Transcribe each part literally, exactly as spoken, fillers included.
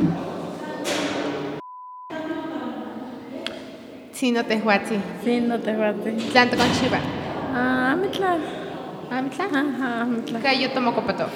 Sí, no te huatzi. Sí, no te huatzi. Tlanto con chiva. Ah, amitla. ¿Amitla? Ajá, amitla. Que yo tomo copato.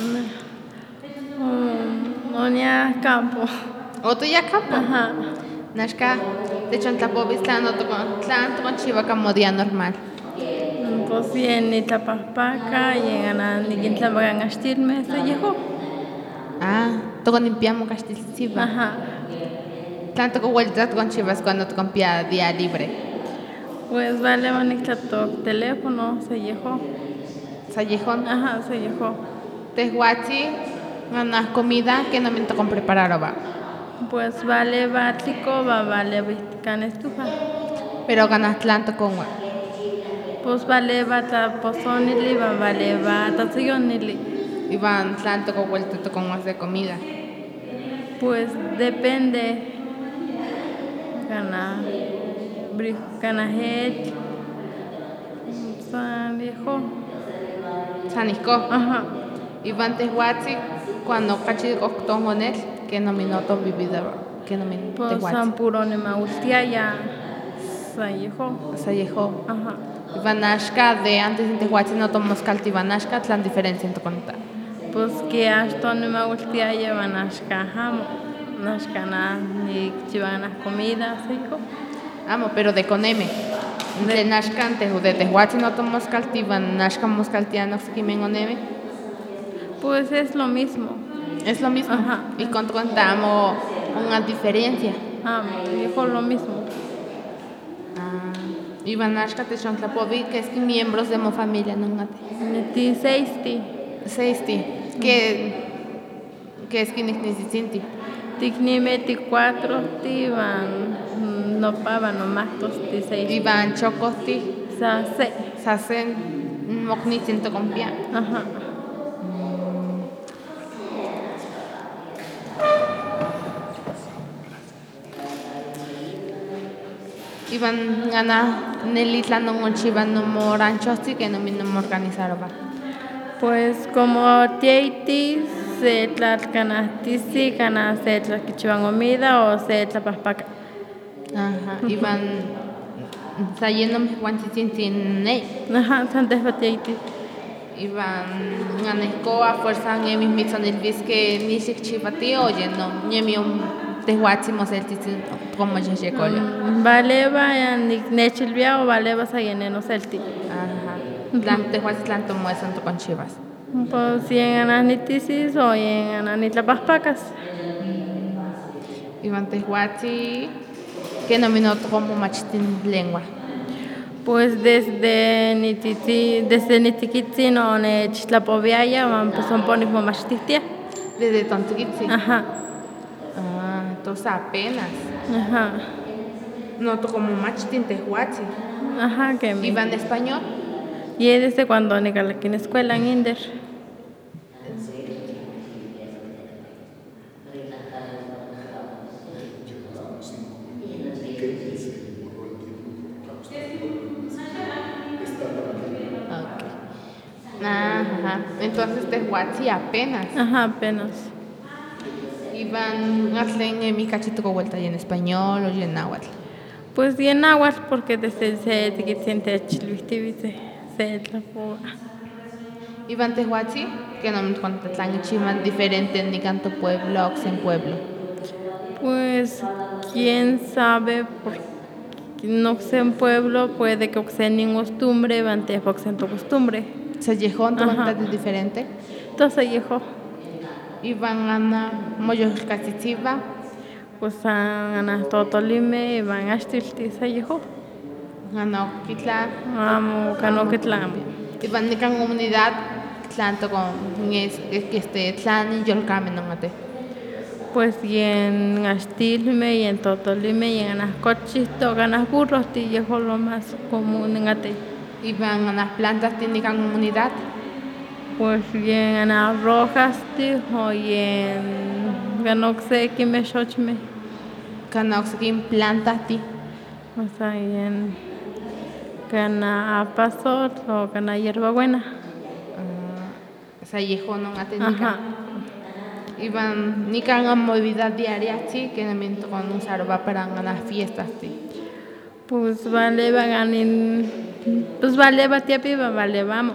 Um, Onia campo. ¿Oto ya campo? Ajá. Nashka, de hecho, en Tlapovis, tlanto con chiva como día normal. Pues bien, ni tlapahpaca, llegan a ni quien tlapagan astilme, se llegó. Ah, toco limpiamos castilciva. Ajá. Tanto con vueltas con chivas cuando te compía día libre. Pues vale, maniclato, teléfono, se llegó. Sallejón. Ajá, se llegó. Tehuachi, ganas comida que no me tocó preparar, va. Pues vale, bático, va, vale, can estufa. Pero ganas tlanto con agua. Pues vale, bata pozonili, va, vale, bata sillonili. Y van tlanto con vueltas con más de comida. Pues depende. Gana, gana head, san viejo. Sanisco. Ajá. Y van tehuachi cuando cachi octojonet que no me noto vivida, que no me Pues san puro ne maustia ya. Sallejo. Sallejo. Ajá. Ivanashka de antes de Tehuachi no tomamos calti Ivanashka, la diferencia entre conta. Pues que hasta no me gusta ya Ivanashka, jamo. Nashka na ni chivanas comidas, hijo. Amo, pero de con M. De Nashka antes de Tehuachi no tomamos calti Ivanashka moscaltiano que me con M. Pues es lo mismo. Es lo mismo. Ajá. Y contamos una diferencia. Ah, dijo lo mismo. Ah, Ivanashka te son tlapovi que es que miembros de mi familia no ngate. Neti seisti. Seisti. Que que es que ni ni sinti. Ticni meti cuatro ti van no pava no matos ti seis. Ivan chocosti. Sa se. Sasen mokni siento compia. Ajá. Iban gana Nelitla no monchivan no moranchosti que no me no organizaron. Pues como teiti se tlatcanastisi, cana se tlaquichivan comida o se tlapahpaca. Ajá. Iban sayendo guanchitin ney. Ajá, santes teiti. Iban ganesco a fuerza en mis mitzonilvis que ni se chivati oye no ni mi un tehuatzimos el titin como ya llegó. Valeva en nechilvia o valeva sayene no selti. Ajá. Plan tehuatzlan tomó eso con chivas. Pues si en ananitisis o en anitlapahpacas. Iban tehuatzi que no me noto como machitin lengua. Pues desde nititi, desde nitiquitzi no ne chitlapoviaya, pues son ponis mamachtistia. Desde tontiquitzi. Ajá. Ah, entonces apenas. Ajá. Noto como machitin tehuatzi. Ajá, que me. ¿Iban de español? Y desde cuando ni aquí en escuela en Inder. Ajá. Entonces tehuatzi apenas. Ajá, apenas. Iban en mi cachito con vuelta y en español o en náhuatl. Pues y en náhuatl porque desde se tiquitiente chilvistibite se tlapo. Iban tehuatzi que no me contan chiman diferente en canto pueblo o en pueblo. Pues quién sabe porque no sé en pueblo puede que sea en costumbre, van te en tu costumbre. ¿Se llegó en tu es diferente? Entonces llegó. Iban a moyos casichiva. Pues a Totolime, iban a Stilti, se llegó. Gano Kitla. Amo, Cano Kitlam. Iban a comunidad, tanto con este clan y yo camen no mate. Pues y en Astilme y en Totolime y en las cochitos, ganas burros, y llegó lo más común en Ate. Iban a las plantas, tienen comunidad. Pues y en las rojas, dijo, y en Ganoxe, que me xochme. Ganoxe, que plantas, ti. O sea, y en Gana Pasor o Gana Hierbabuena. Uh, o sea, llegó no Ate. Ajá. Iban ni can movilidad diaria, sí, que también con usar va para las fiestas, sí. Pues vale, va ganin. Pues vale, va tiapi, va vale, vamos.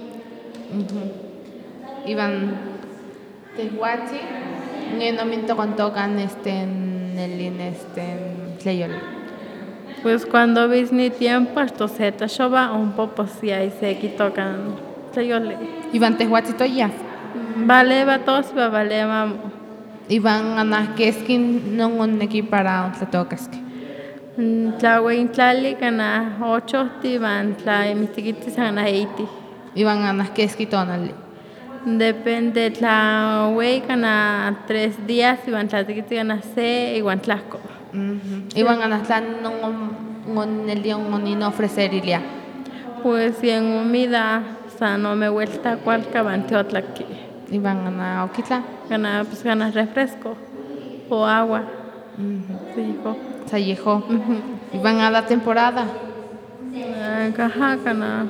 Iban tehuachi, en momento con tocan este en el in este en Tleyol. Pues cuando ves ni tiempo, esto se te shova un poco si ahí se quitocan. Tleyole. Iban tehuachi toya. Vale, va todos, va vale, vamos. Iban ganas que eskin no un equipo para un tlatocasque. Tlawe tlali gana ocho ti van tla mis tiquitis gana eighty. Iban ganas que esquitonali. Depende tlawe gana tres días y van tla tiquitis gana se igual tlasco. Iban ganas tlan no un el día un no ofrecer ilia. Pues si en comida sa no me vuelta cual caban teotlaki. Iban ganas oquitla. Gana pues gana refresco o agua. Sí, hijo. Sallejo. Iban a la temporada. Ajá, gana.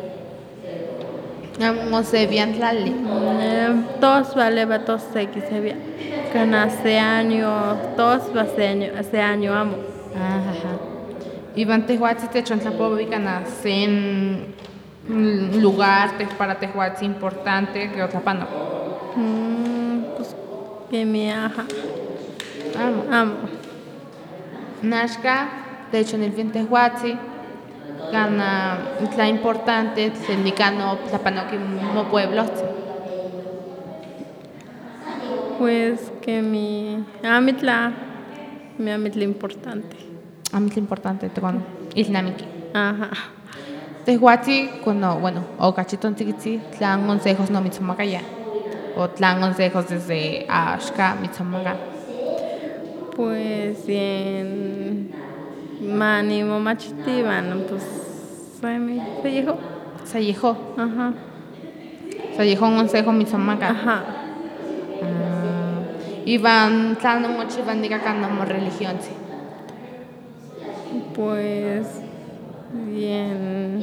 No se bien tlali. Todos vale va todos se quise bien. Gana hace año, todos va hace año, hace año amo. Ajá. Iban tehuatzi te chontlapo ganas en lugar te para tehuatzi importante que otra pano. Mm, pues que mi ajá. Amo. Amo. Nashka, de hecho en el bien tehuatzi gana la importante el nicano tlapanoqui mo pueblos. Pues que mi amitla, mi amitla importante. Amitla importante te con islamiki. Ajá. Tehuatzi cuando bueno o cachiton tiquitzi tlan consejos no mitzomagaya o tlan consejos desde Ashka mitzomaga. Pues en mani momachiti van pues se me se dijo. Sallejo. Ajá. Sallejo un consejo mitzomaga. Ajá. Iban tlan no mochi van diga canamo religión sí. Pues bien.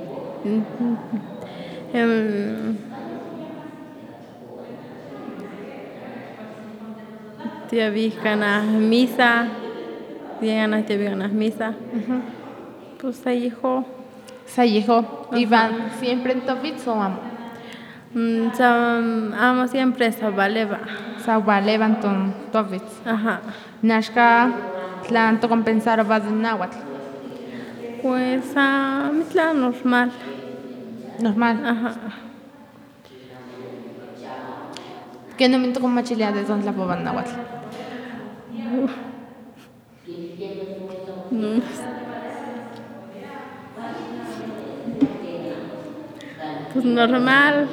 Um, Tía Vizcana misa, llegan te ganas misa. Pues ahí hijo. Sallejo. Iban siempre en Topitz o amo. Mm, amo siempre esa valeva. Sawa levanton Topitz. Ajá. Nashka tlan to compensar va de náhuatl. Pues a mi plan normal. Normal. Ajá. ¿Qué no miento con machilea de don la boba náhuatl? No. Pues normal.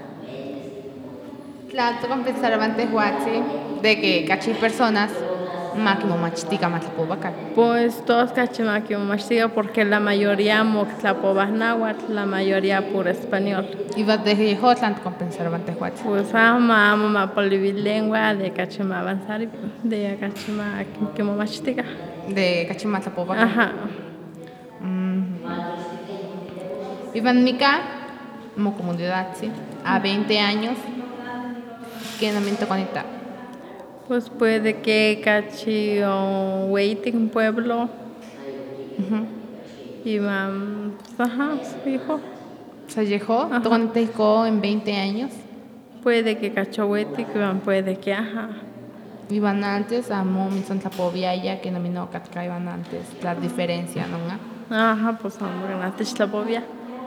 Tlan to compensar antes huatzi de que cachi personas máquimo machitica matlapobacal. Pues todos cachimaki machiga porque la mayoría moctlapobas náhuatl, la mayoría puro español. Iba de viejo tlan to compensar antes huatzi. Pues ama ama ma polibilengua de cachima avanzar de cachima que machiga. De cachi matlapobacal. Ajá. Iban mica como comunidad sí a veinte años que no miento conectar. Pues puede que cachi o waiting pueblo. Y van, pues, ajá, su hijo. Sallejo, tonteco en veinte años. Puede que cacho waiting, van puede que ajá. Iban antes a Momi Santlapovia ya que no me no catka iban antes la diferencia, ¿no? Ajá, pues hombre, antes la povia.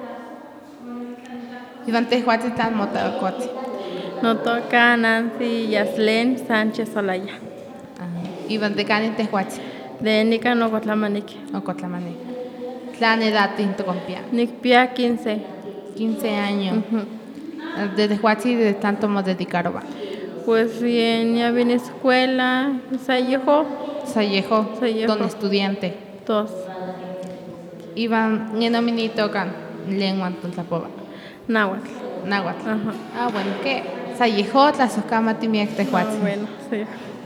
Iban tehuatzi tan motacotzi. No toca Nancy Yaslen Sánchez Olaya. Iban de cani tehuatzi. De Nica no Cotlamanique. O cotlamani. Tlan edad tinto compia. Nicpia quince. quince años. De tehuatzi de tanto mo dedicaroba. Pues bien, ya vine a escuela, Sallejo. Sallejo, Sallejo. don estudiante. Dos. Iban, ni no mini tocan lengua tontlapova. Náhuatl. Náhuatl. Ajá. Ah, bueno, ¿qué? Sallejo, tlazocama timiec tehuatzi. Ah, bueno, sí.